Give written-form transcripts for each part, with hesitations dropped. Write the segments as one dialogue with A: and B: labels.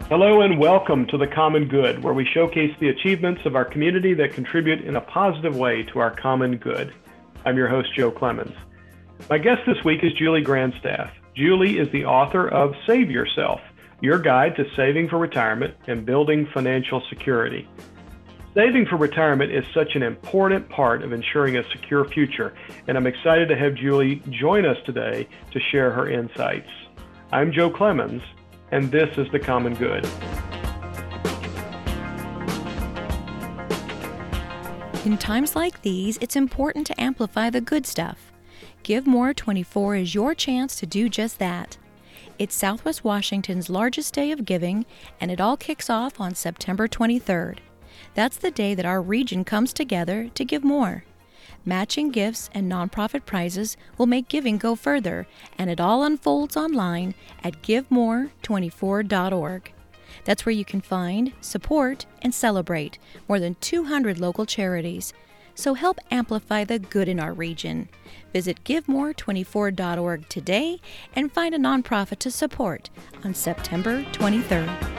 A: Hello and welcome to The Common Good, where we showcase the achievements of our community that contribute in a positive way to our common good. I'm your host, Joe Clemens. My guest this week is Julie Grandstaff. Julie is the author of Save Yourself, Your Guide to Saving for Retirement and Building Financial Security. Saving for retirement is such an important part of ensuring a secure future, and I'm excited to have Julie join us today to share her insights. I'm Joe Clemens, and this is The Common Good.
B: In times like these, it's important to amplify the good stuff. Give More 24 is your chance to do just that. It's Southwest Washington's largest day of giving, and it all kicks off on September 23rd. That's the day that our region comes together to give more. Matching gifts and nonprofit prizes will make giving go further, and it all unfolds online at givemore24.org. That's where you can find, support, and celebrate more than 200 local charities. So help amplify the good in our region. Visit givemore24.org today and find a nonprofit to support on September 23rd.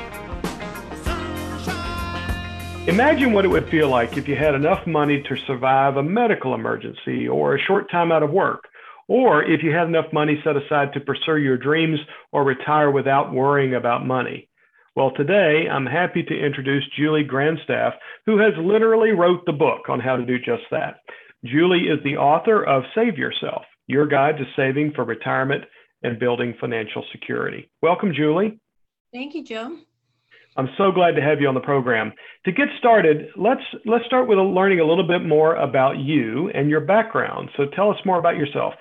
A: Imagine what it would feel like if you had enough money to survive a medical emergency or a short time out of work, or if you had enough money set aside to pursue your dreams or retire without worrying about money. Well, today I'm happy to introduce Julie Grandstaff, who has literally wrote the book on how to do just that. Julie is the author of Save Yourself, Your Guide to Saving for Retirement and Building Financial Security. Welcome, Julie.
C: Thank you, Joe.
A: I'm so glad to have you on the program. To get started, let's start with learning a little bit more about you and your background. So tell us more about yourself.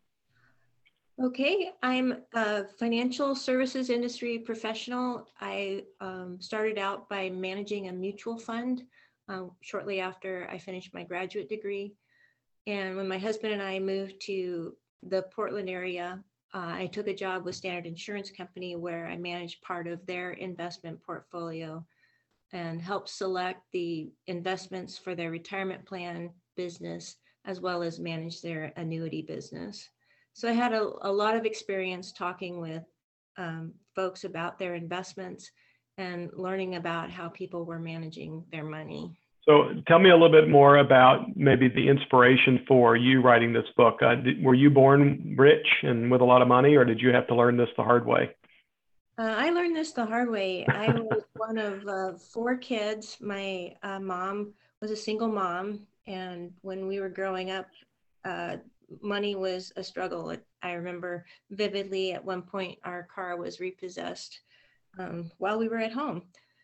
C: Okay, I'm a financial services industry professional. I started out by managing a mutual fund shortly after I finished my graduate degree. And when my husband and I moved to the Portland area, I took a job with Standard Insurance Company where I managed part of their investment portfolio and helped select the investments for their retirement plan business, as well as manage their annuity business. So I had a lot of experience talking with folks about their investments and learning about how people were managing their money.
A: So tell me a little bit more about maybe the inspiration for you writing this book. Were you born rich and with a lot of money, or did you have to learn this the hard way?
C: I learned this the hard way. I was one of four kids. My mom was a single mom, and when we were growing up, money was a struggle. I remember vividly at one point our car was repossessed while we were at home.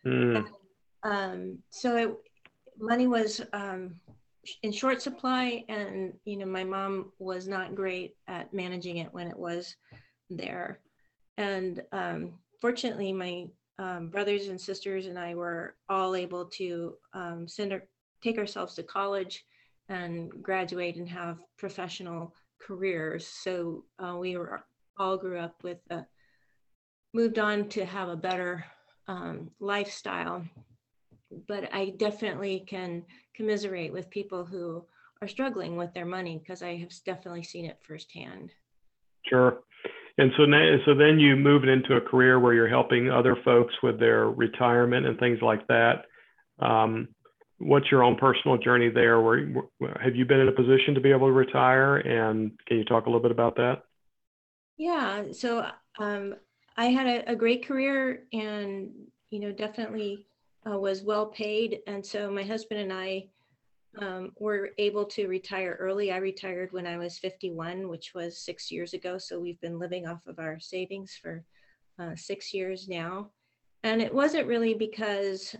C: Money was in short supply, and my mom was not great at managing it when it was there. And fortunately, my brothers and sisters and I were all able to take ourselves to college and graduate and have professional careers. So we all grew up with moved on to have a better lifestyle. But I definitely can commiserate with people who are struggling with their money because I have definitely seen it firsthand.
A: Sure. And so then you move into a career where you're helping other folks with their retirement and things like that. What's your own personal journey there? Have you been in a position to be able to retire? And can you talk a little bit about that?
C: Yeah. So I had a great career and, definitely was well paid. And so my husband and I were able to retire early. I retired when I was 51, which was 6 years ago. So we've been living off of our savings for 6 years now. And it wasn't really because,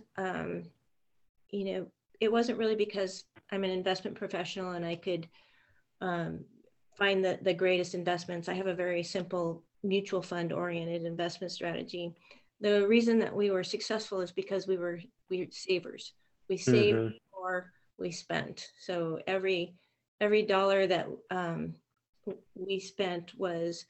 C: it wasn't really because I'm an investment professional and I could find the greatest investments. I have a very simple mutual fund oriented investment strategy. The reason that we were successful is because we were savers. We saved more we spent. So every dollar that we spent was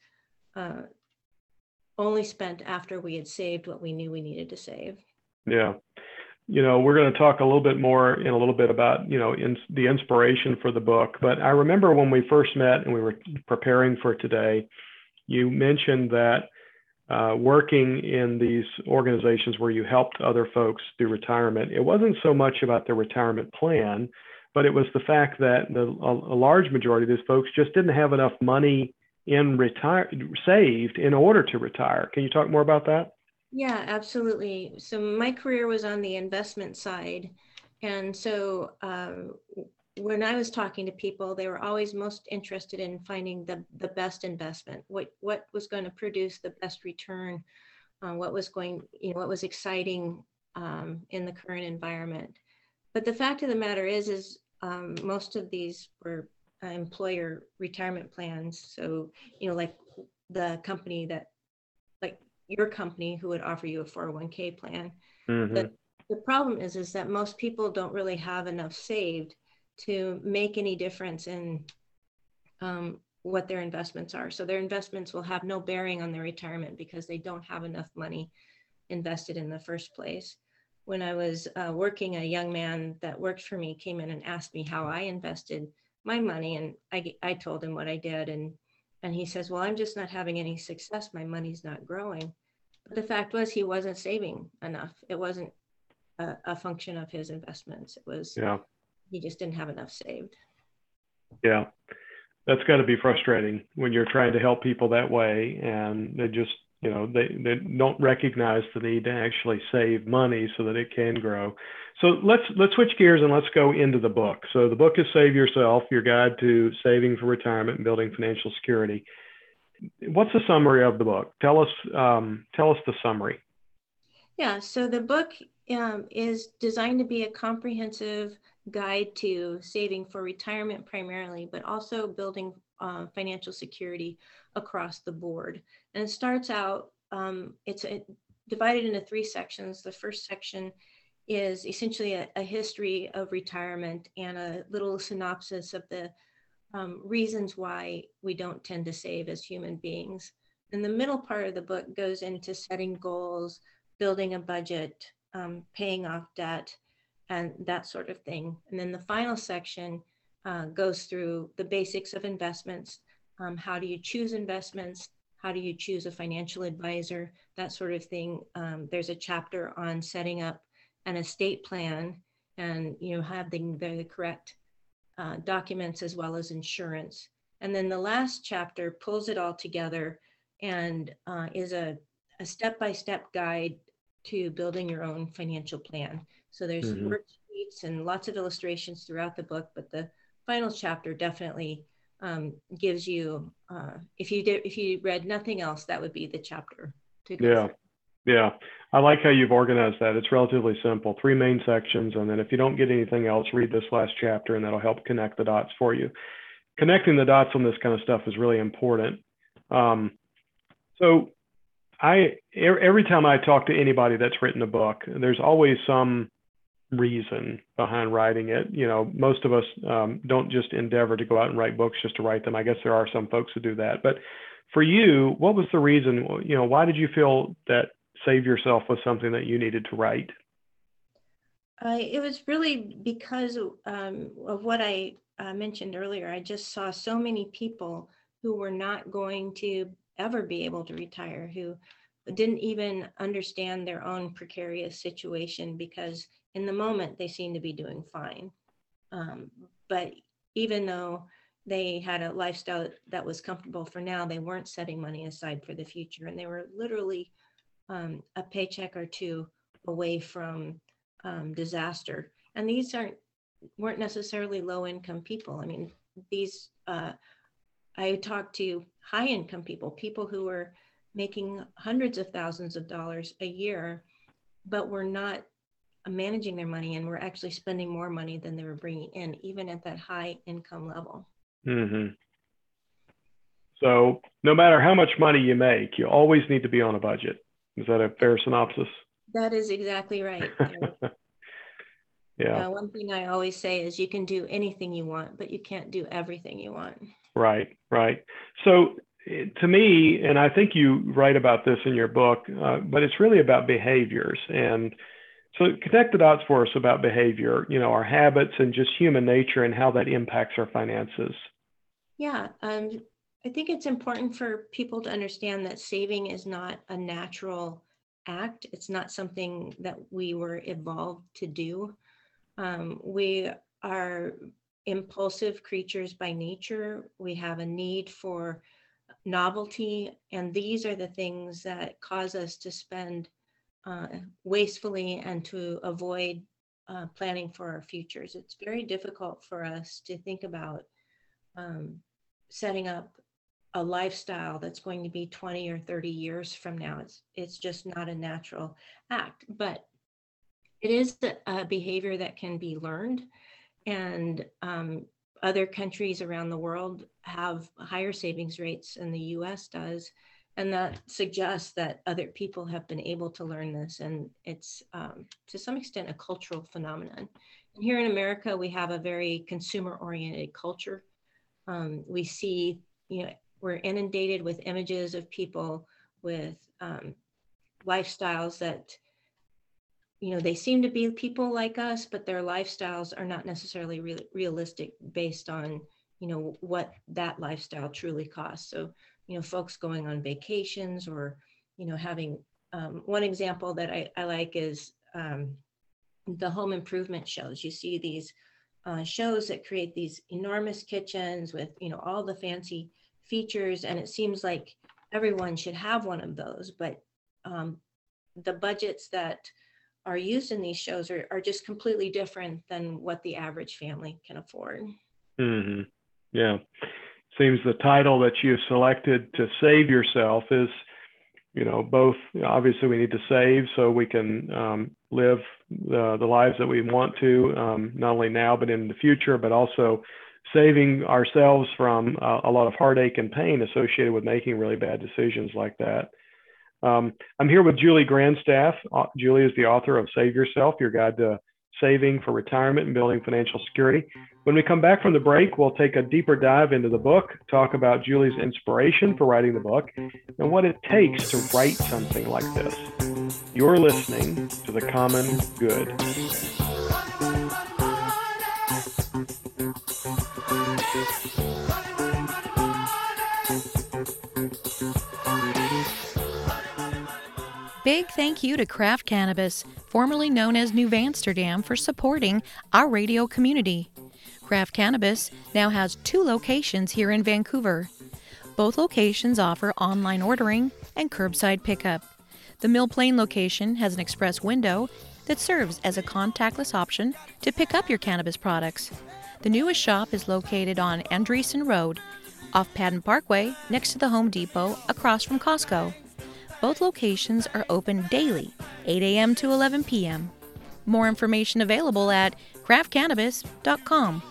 C: only spent after we had saved what we knew we needed to save.
A: Yeah. We're going to talk a little bit more in a little bit about, the inspiration for the book. But I remember when we first met and we were preparing for today, you mentioned that working in these organizations where you helped other folks do retirement, it wasn't so much about their retirement plan, but it was the fact that a large majority of these folks just didn't have enough money saved in order to retire. Can you talk more about that?
C: Yeah, absolutely. So my career was on the investment side. And so when I was talking to people, they were always most interested in finding the best investment, what was going to produce the best return, what was exciting in the current environment. But the fact of the matter is most of these were employer retirement plans. So, like the company like your company who would offer you a 401k plan.
A: Mm-hmm.
C: The problem is that most people don't really have enough saved to make any difference in what their investments are. So their investments will have no bearing on their retirement because they don't have enough money invested in the first place. When I was working, a young man that worked for me came in and asked me how I invested my money. And I told him what I did. And he says, well, I'm just not having any success. My money's not growing. But the fact was he wasn't saving enough. It wasn't a function of his investments. It was, he just didn't have enough saved.
A: Yeah. That's got to be frustrating when you're trying to help people that way and they just, they don't recognize the need to actually save money so that it can grow. So let's switch gears and let's go into the book. So the book is Save Yourself, Your Guide to Saving for Retirement and Building Financial Security. What's the summary of the book? Tell us the summary.
C: Yeah, so the book is designed to be a comprehensive guide to saving for retirement primarily, but also building financial security across the board. And it starts out, it's divided into 3 sections. The first section is essentially a history of retirement and a little synopsis of the reasons why we don't tend to save as human beings. And the middle part of the book goes into setting goals, building a budget, paying off debt, and that sort of thing. And then the final section goes through the basics of investments. How do you choose investments? How do you choose a financial advisor? That sort of thing. There's a chapter on setting up an estate plan and having the correct documents as well as insurance. And then the last chapter pulls it all together and is a step-by-step guide to building your own financial plan. So there's worksheets and lots of illustrations throughout the book, but the final chapter definitely gives you, if you read nothing else, that would be the chapter to go through.
A: Yeah. I like how you've organized that. It's relatively simple, 3 main sections. And then if you don't get anything else, read this last chapter and that'll help connect the dots for you. Connecting the dots on this kind of stuff is really important. So every time I talk to anybody that's written a book, there's always some reason behind writing it. Most of us don't just endeavor to go out and write books just to write them. I guess there are some folks who do that. But for you, what was the reason? Why did you feel that Save Yourself was something that you needed to write?
C: It was really because of what I mentioned earlier. I just saw so many people who were not going to ever be able to retire, who didn't even understand their own precarious situation because in the moment they seemed to be doing fine. But even though they had a lifestyle that was comfortable for now, they weren't setting money aside for the future. And they were literally a paycheck or two away from disaster. And these weren't necessarily low income people. I mean, I talked to high income people who were making hundreds of thousands of dollars a year, but were not managing their money and were actually spending more money than they were bringing in, even at that high income level.
A: Mm-hmm. So no matter how much money you make, you always need to be on a budget. Is that a fair synopsis?
C: That is exactly right.
A: Yeah.
C: One thing I always say is you can do anything you want, but you can't do everything you want.
A: Right. So to me, and I think you write about this in your book, but it's really about behaviors. And so connect the dots for us about behavior, our habits and just human nature and how that impacts our finances.
C: Yeah. I think it's important for people to understand that saving is not a natural act. It's not something that we were evolved to do. We are impulsive creatures by nature. We have a need for novelty, and these are the things that cause us to spend wastefully and to avoid planning for our futures. It's very difficult for us to think about setting up a lifestyle that's going to be 20 or 30 years from now. It's just not a natural act, but it is a behavior that can be learned. And other countries around the world have higher savings rates than the US does. And that suggests that other people have been able to learn this. And it's to some extent a cultural phenomenon. And here in America, we have a very consumer-oriented culture. We see, we're inundated with images of people with lifestyles that, they seem to be people like us, but their lifestyles are not necessarily realistic based on, what that lifestyle truly costs. So, folks going on vacations or, having one example that I like is the home improvement shows. You see these shows that create these enormous kitchens with, all the fancy features, and it seems like everyone should have one of those, but the budgets that are used in these shows are just completely different than what the average family can afford.
A: Mm-hmm. Yeah. Seems the title that you've selected to save yourself is, both, obviously we need to save so we can live the lives that we want to, not only now, but in the future, but also saving ourselves from a lot of heartache and pain associated with making really bad decisions like that. I'm here with Julie Grandstaff. Julie is the author of Save Yourself, Your Guide to Saving for Retirement and Building Financial Security. When we come back from the break, we'll take a deeper dive into the book, talk about Julie's inspiration for writing the book, and what it takes to write something like this. You're listening to The Common Good.
B: Big thank you to Craft Cannabis, formerly known as New Amsterdam, for supporting our radio community. Craft Cannabis now has 2 locations here in Vancouver. Both locations offer online ordering and curbside pickup. The Mill Plain location has an express window that serves as a contactless option to pick up your cannabis products. The newest shop is located on Andreessen Road, off Padden Parkway, next to the Home Depot, across from Costco. Both locations are open daily, 8 a.m. to 11 p.m. More information available at craftcannabis.com.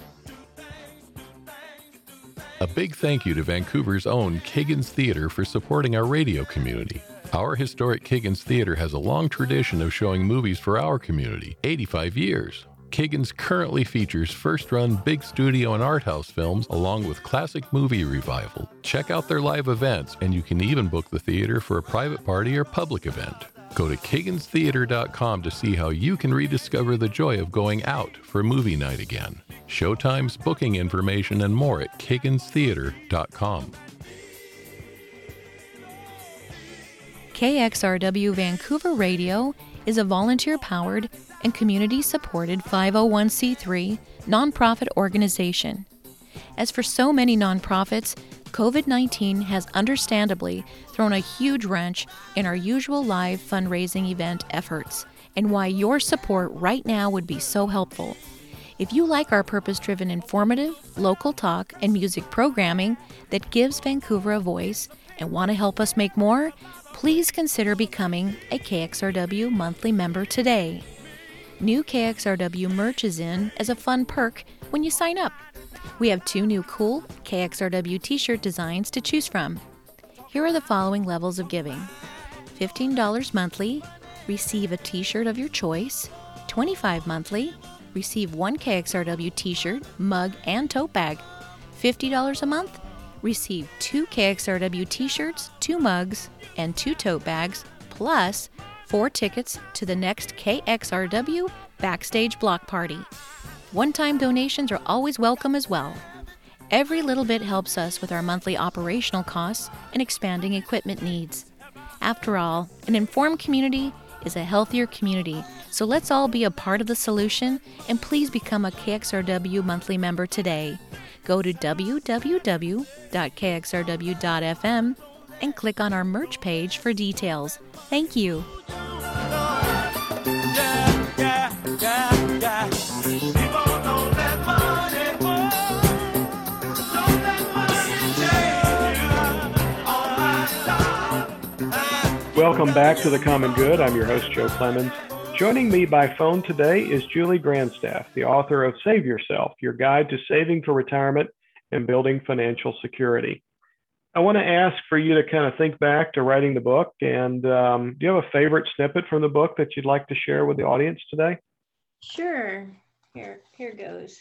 D: A big thank you to Vancouver's own Kagan's Theatre for supporting our radio community. Our historic Kagan's Theatre has a long tradition of showing movies for our community, 85 years. Kagan's currently features first-run big studio and art house films along with classic movie revival. Check out their live events, and you can even book the theater for a private party or public event. Go to kaganstheatre.com to see how you can rediscover the joy of going out for movie night again. Showtimes, booking information, and more at kaganstheatre.com.
B: KXRW Vancouver Radio is a volunteer-powered and community-supported 501c3 nonprofit organization. As for so many nonprofits, COVID-19 has understandably thrown a huge wrench in our usual live fundraising event efforts, and why your support right now would be so helpful. If you like our purpose-driven, informative, local talk and music programming that gives Vancouver a voice and want to help us make more, please consider becoming a KXRW monthly member today. New KXRW merch is in as a fun perk when you sign up. We have 2 new cool KXRW t-shirt designs to choose from. Here are the following levels of giving. $15 monthly, receive a t-shirt of your choice. $25 monthly, receive 1 KXRW t-shirt, mug, and tote bag. $50 a month, receive 2 KXRW t-shirts, 2 mugs, and 2 tote bags, plus 4 tickets to the next KXRW Backstage Block Party. One-time donations are always welcome as well. Every little bit helps us with our monthly operational costs and expanding equipment needs. After all, an informed community is a healthier community, so let's all be a part of the solution, and please become a KXRW monthly member today. Go to www.kxrw.fm and click on our merch page for details. Thank you.
A: Welcome back to The Common Good. I'm your host, Joe Clemens. Joining me by phone today is Julie Grandstaff, the author of Save Yourself, Your Guide to Saving for Retirement and Building Financial Security. I want to ask for you to kind of think back to writing the book, and do you have a favorite snippet from the book that you'd like to share with the audience today?
C: Sure. Here goes.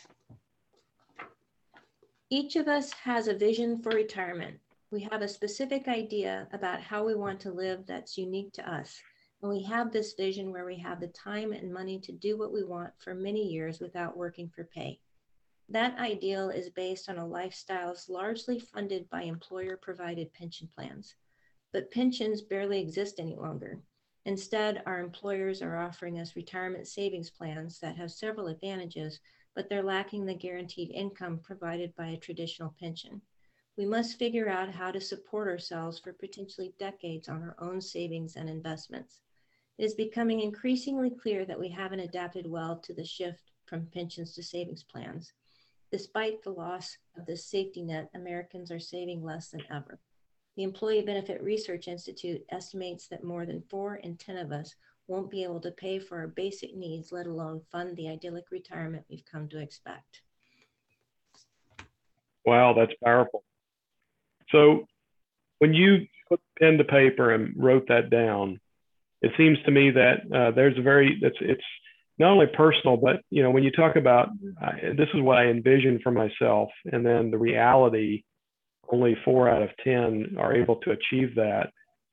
C: Each of us has a vision for retirement. We have a specific idea about how we want to live that's unique to us. And we have this vision where we have the time and money to do what we want for many years without working for pay. That ideal is based on a lifestyle largely funded by employer-provided pension plans. But pensions barely exist any longer. Instead, our employers are offering us retirement savings plans that have several advantages, but they're lacking the guaranteed income provided by a traditional pension. We must figure out how to support ourselves for potentially decades on our own savings and investments. It is becoming increasingly clear that we haven't adapted well to the shift from pensions to savings plans. Despite the loss of this safety net, Americans are saving less than ever. The Employee Benefit Research Institute estimates that more than 4 in 10 of us won't be able to pay for our basic needs, let alone fund the idyllic retirement we've come to expect.
A: Wow, that's powerful. So when you put pen to paper and wrote that down, it seems to me that it's not only personal, but when you talk about this is what I envision for myself, and then the reality, only 4 out of 10 are able to achieve that.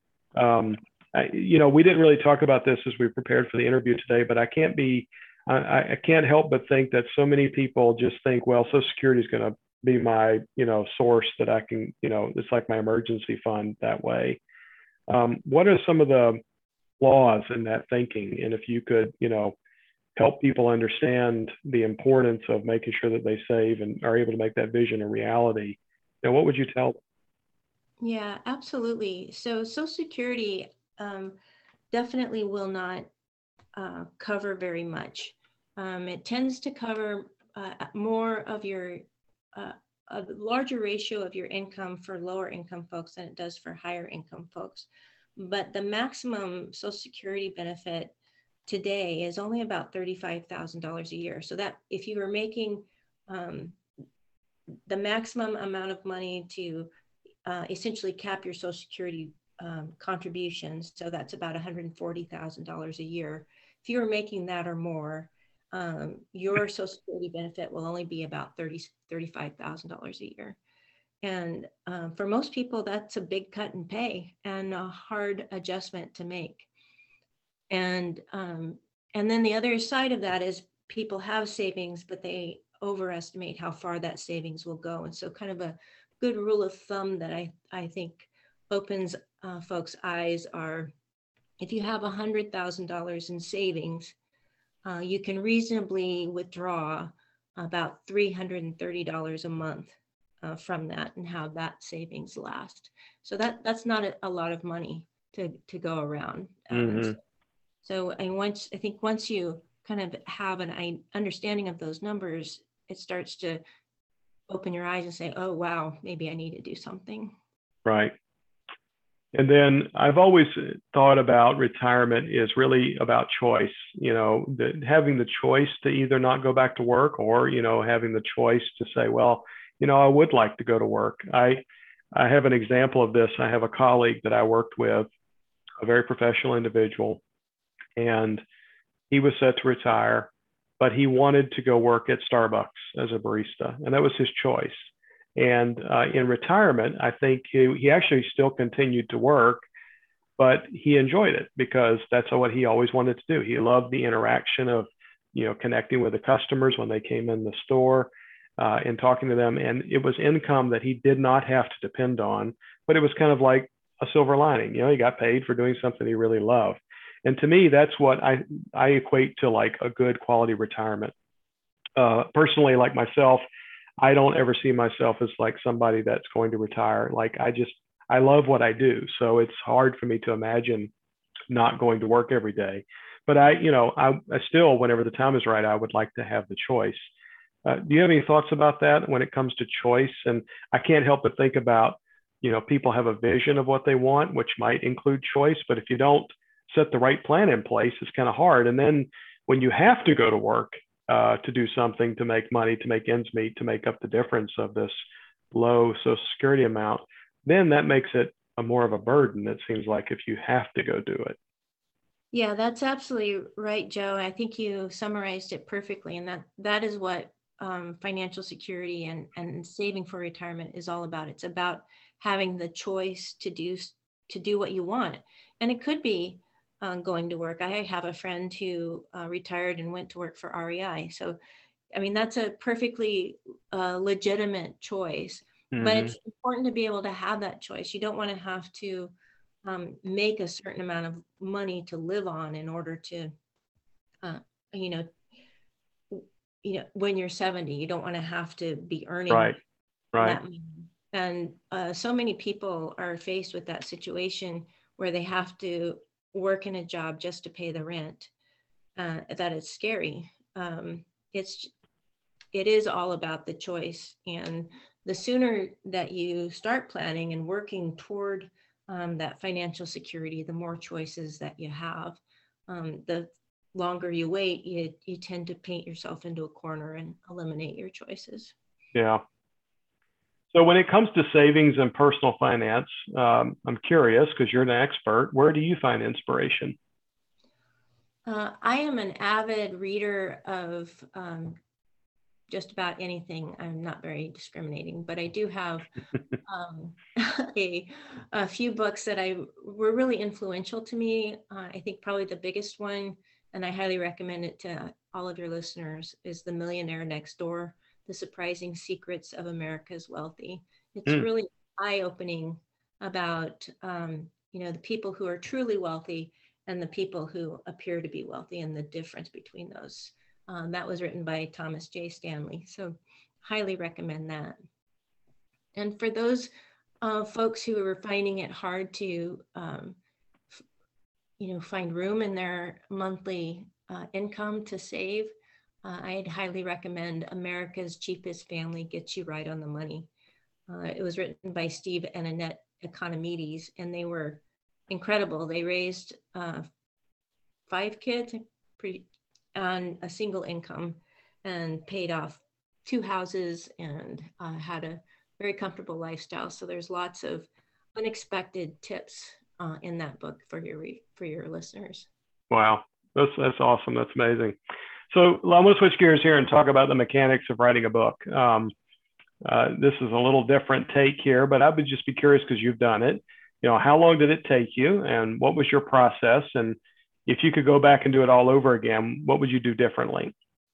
A: We didn't really talk about this as we prepared for the interview today, but I can't help but think that so many people just think, well, Social Security is going to be my source that I can, it's like my emergency fund that way. What are some of the flaws in that thinking? And if you could help people understand the importance of making sure that they save and are able to make that vision a reality, what would you tell them?
C: Yeah, absolutely. So Social Security definitely will not cover very much. It tends to cover more of your a larger ratio of your income for lower income folks than it does for higher income folks. But the maximum Social Security benefit today is only about $35,000 a year. So that if you were making the maximum amount of money to essentially cap your Social Security contributions, so that's about $140,000 a year. If you were making that or more, your Social Security benefit will only be about $35,000 a year. And for most people, that's a big cut in pay and a hard adjustment to make. And then the other side of that is people have savings, but they overestimate how far that savings will go. And so kind of a good rule of thumb that I think opens folks' eyes are, if you have $100,000 in savings, you can reasonably withdraw about $330 a month from that and have that savings last. So that's not a lot of money to go around.
A: Mm-hmm.
C: So I think once you kind of have an understanding of those numbers, it starts to open your eyes and say, oh, wow, maybe I need to do something.
A: Right. And then I've always thought about retirement is really about choice, having the choice to either not go back to work or, having the choice to say, well, I would like to go to work. I have an example of this. I have a colleague that I worked with, a very professional individual, and he was set to retire, but he wanted to go work at Starbucks as a barista, and that was his choice. And in retirement, I think he actually still continued to work, but he enjoyed it because that's what he always wanted to do. He loved the interaction of, connecting with the customers when they came in the store. in talking to them, and it was income that he did not have to depend on, but it was kind of like a silver lining. He got paid for doing something he really loved. And to me, that's what I equate to like a good quality retirement. Personally, like myself, I don't ever see myself as like somebody that's going to retire. Like I love what I do. So it's hard for me to imagine not going to work every day. But I still, whenever the time is right, I would like to have the choice. Do you have any thoughts about that when it comes to choice? And I can't help but think about, people have a vision of what they want, which might include choice. But if you don't set the right plan in place, it's kind of hard. And then when you have to go to work to do something, to make money, to make ends meet, to make up the difference of this low Social Security amount, then that makes it more of a burden, it seems like, if you have to go do it.
C: Yeah, that's absolutely right, Joe. I think you summarized it perfectly. And that is what financial security and saving for retirement is all about. It's about having the choice to do what you want. And it could be going to work. I have a friend who retired and went to work for REI. So, I mean, that's a perfectly legitimate choice.
A: Mm-hmm.
C: But it's important to be able to have that choice. You don't want to have to make a certain amount of money to live on in order to, when you're 70, you don't want to have to be earning
A: right.
C: that money. And so many people are faced with that situation where they have to work in a job just to pay the rent, that it's scary. It is all about the choice. And the sooner that you start planning and working toward that financial security, the more choices that you have. The longer you wait, you tend to paint yourself into a corner and eliminate your choices.
A: Yeah. So when it comes to savings and personal finance, I'm curious, because you're an expert, where do you find inspiration?
C: I am an avid reader of just about anything. I'm not very discriminating, but I do have a few books that were really influential to me. I think probably the biggest one, and I highly recommend it to all of your listeners, is The Millionaire Next Door: The Surprising Secrets of America's Wealthy. It's really eye-opening about the people who are truly wealthy and the people who appear to be wealthy, and the difference between those. That was written by Thomas J. Stanley. So highly recommend that. And for those folks who are finding it hard to, find room in their monthly income to save, I'd highly recommend America's Cheapest Family Gets You Right on the Money. It was written by Steve and Annette Economides, and they were incredible. They raised 5 kids on a single income and paid off 2 houses and had a very comfortable lifestyle. So there's lots of unexpected tips in that book for your listeners.
A: Wow, that's awesome. That's amazing. So I'm going to switch gears here and talk about the mechanics of writing a book. This is a little different take here, but I would just be curious, because you've done it. How long did it take you, and what was your process? And if you could go back and do it all over again, what would you do differently?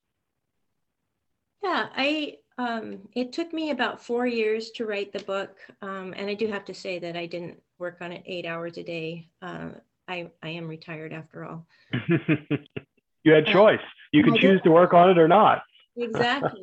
C: Yeah, it took me about 4 years to write the book. And I do have to say that I didn't work on it 8 hours a day. I am retired after all.
A: You had choice. You could choose to work on it or not.
C: Exactly.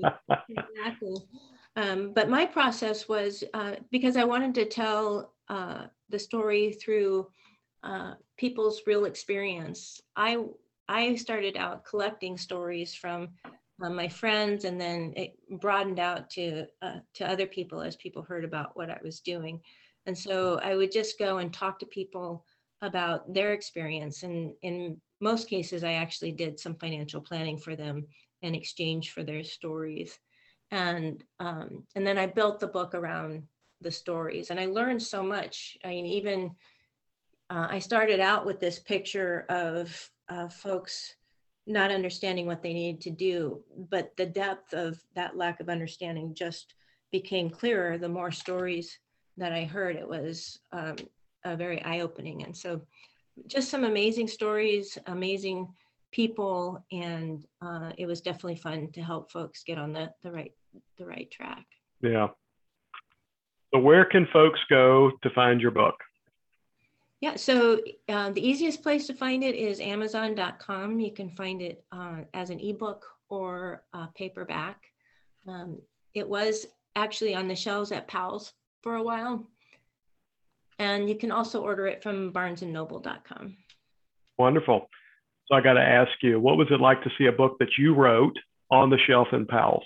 C: But my process was because I wanted to tell the story through people's real experience. I started out collecting stories from my friends, and then it broadened out to other people as people heard about what I was doing. And so I would just go and talk to people about their experience. And in most cases, I actually did some financial planning for them in exchange for their stories. And then I built the book around the stories, and I learned so much. I mean, even I started out with this picture of folks not understanding what they needed to do, but the depth of that lack of understanding just became clearer the more stories that I heard. It was very eye-opening. And so just some amazing stories, amazing people, and it was definitely fun to help folks get on the right the right track.
A: Yeah. So where can folks go to find your book?
C: Yeah, so the easiest place to find it is Amazon.com. You can find it as an ebook or paperback. It was actually on the shelves at Powell's for a while. And you can also order it from barnesandnoble.com.
A: Wonderful. So I got to ask you, what was it like to see a book that you wrote on the shelf in Powell's?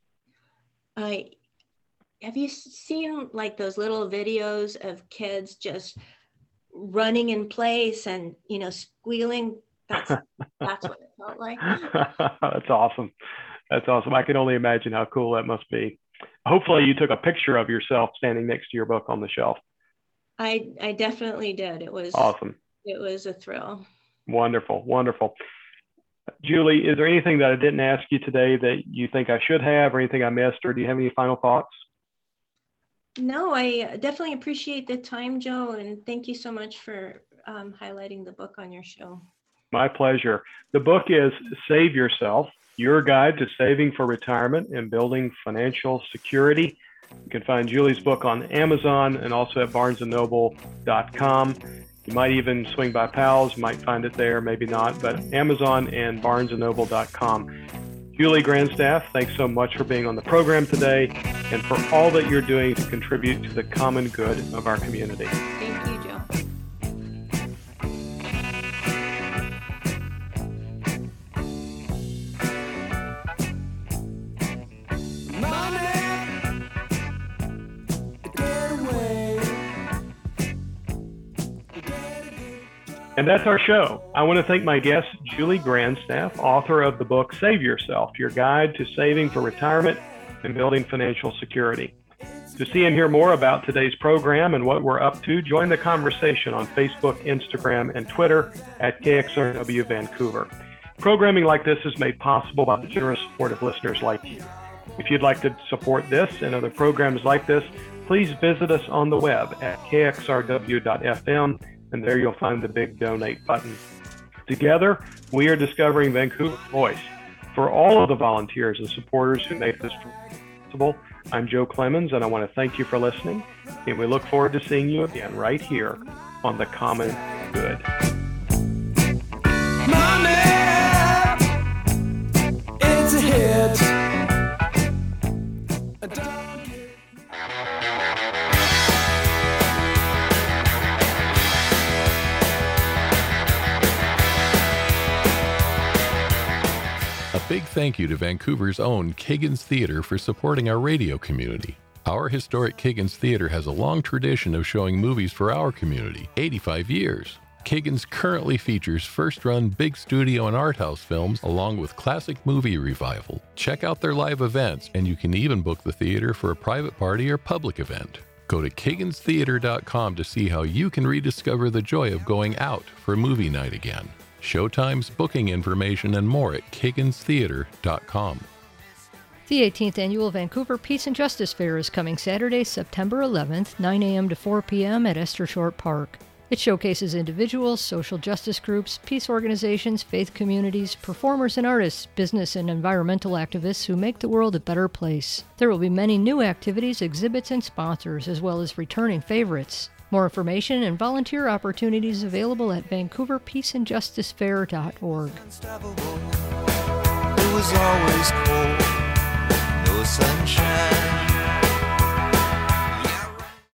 C: Have you seen like those little videos of kids just running in place and, squealing? That's what it felt like.
A: That's awesome. That's awesome. I can only imagine how cool that must be. Hopefully you took a picture of yourself standing next to your book on the shelf.
C: I definitely did. It was
A: awesome.
C: It was a thrill.
A: Wonderful. Wonderful. Julie, is there anything that I didn't ask you today that you think I should have, or anything I missed, or do you have any final thoughts?
C: No, I definitely appreciate the time, Joe, and thank you so much for highlighting the book on your show.
A: My pleasure. The book is Save Yourself, Your Guide to Saving for Retirement and Building Financial Security. You can find Julie's book on Amazon and also at barnesandnoble.com. You might even swing by Powell's, might find it there, maybe not, but Amazon and barnesandnoble.com. Julie Grandstaff, thanks so much for being on the program today and for all that you're doing to contribute to the common good of our community.
C: Thank you, Joe.
A: And that's our show. I want to thank my guest, Julie Grandstaff, author of the book, Save Yourself, Your Guide to Saving for Retirement and Building Financial Security. To see and hear more about today's program and what we're up to, join the conversation on Facebook, Instagram, and Twitter at KXRW Vancouver. Programming like this is made possible by the generous support of listeners like you. If you'd like to support this and other programs like this, please visit us on the web at kxrw.fm. And there you'll find the big donate button. Together, we are discovering Vancouver's voice. For all of the volunteers and supporters who make this possible, I'm Joe Clemens, and I want to thank you for listening. And we look forward to seeing you again right here on The Common Good.
E: Money, it's a hit.
D: A big thank you to Vancouver's own Kagan's Theatre for supporting our radio community. Our historic Kagan's Theatre has a long tradition of showing movies for our community, 85 years. Kagan's currently features first-run big studio and art house films along with classic movie revival. Check out their live events, and you can even book the theater for a private party or public event. Go to kaganstheater.com to see how you can rediscover the joy of going out for movie night again. Showtimes, booking information, and more at kaganstheater.com.
F: The 18th Annual Vancouver Peace and Justice Fair is coming Saturday, September 11th, 9 a.m. to 4 p.m. at Esther Short Park. It showcases individuals, social justice groups, peace organizations, faith communities, performers and artists, business and environmental activists who make the world a better place. There will be many new activities, exhibits, and sponsors, as well as returning favorites. More information and volunteer opportunities available at vancouverpeaceandjusticefair.org.
E: It was always cold, no sunshine.